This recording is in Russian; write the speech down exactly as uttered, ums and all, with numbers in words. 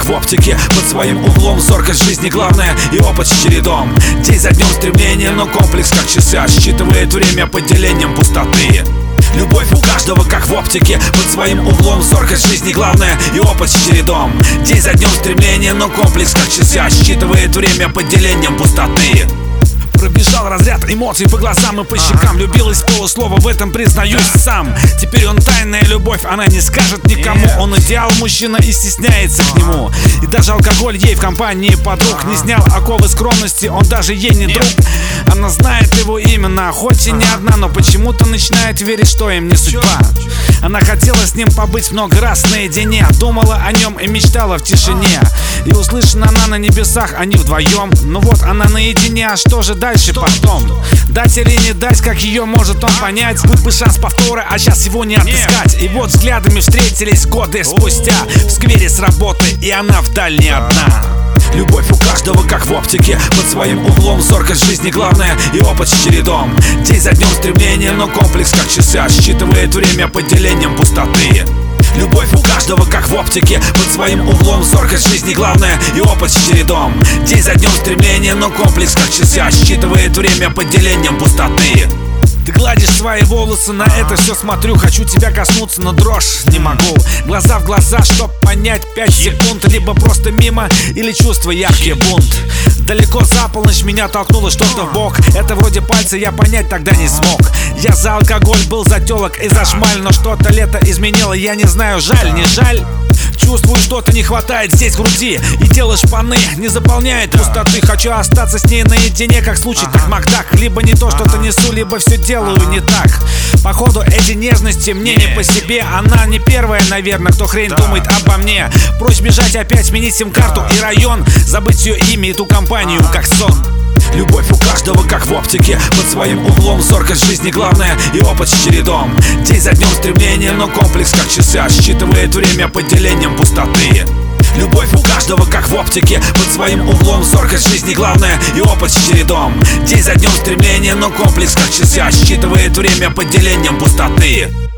в оптике, под своим углом зоркость жизни главное и опыт с чередом. День за днем стремление, но комплекс как часы отсчитывает время под делением пустоты. Любовь у каждого как в оптике, под своим углом зоркость жизни главное и опыт с чередом. День за днем стремление, но комплекс как часы отсчитывает время под делением пустоты. Пробежал разряд эмоций по глазам и по щекам. Любил из полуслова, в этом признаюсь сам. Теперь он тайная любовь, она не скажет никому. Он идеал мужчина и стесняется к нему. И даже алкоголь ей в компании подруг не снял оковы скромности, он даже ей не друг. Она знает его именно, хоть и не одна, но почему-то начинает верить, что им не судьба. Она хотела с ним побыть много раз наедине, думала о нем и мечтала в тишине. И услышана она на небесах, они вдвоем. Ну вот она наедине, а что же дальше потом? Дать или не дать, как ее может он понять? Был бы шанс повтора, а сейчас его не отыскать. И вот взглядами встретились годы спустя в сквере с работы, и она вдаль не одна. Любовь у каждого как в оптике, под своим углом зоркость жизни главное и опыт с чередом. День за днем стремление, но комплекс как часы отсчитывает время под делением пустоты. Любовь у каждого как в оптике, под своим углом зоркость жизни главное и опыт с чередом. День за днем стремление, но комплекс как часы отсчитывает время под делением пустоты. Ты гладишь свои волосы, на это все смотрю. Хочу тебя коснуться, но дрожь не могу. Глаза в глаза, чтоб понять пять секунд. Либо просто мимо, или чувство яркий бунт. Далеко за полночь меня толкнуло что-то в бок. Это вроде пальца, я понять тогда не смог. Я за алкоголь был, за телок и за шмаль. Но что-то лето изменило, я не знаю, жаль, не жаль. Чувствую, что-то не хватает здесь в груди. И тело шпаны не заполняет пустоты. Хочу остаться с ней наедине, как случай, так Макдак. Либо не то, что-то несу, либо все делаю не так. Походу эти нежности мне не по себе. Она не первая, наверное, кто хрень думает обо мне. Прочь бежать опять, сменить сим-карту и район. Забыть ее имя и ту компанию, как сон. Любовь у каждого как в оптике, под своим углом зоркость жизни главное и опыт с чередом. День за днем стремление, но комплекс как часы отсчитывает время под делением пустоты. Любовь у каждого как в оптике, под своим углом зоркость жизни главное и опыт с чередом. День за днем стремление, но комплекс как часы отсчитывает время под делением пустоты.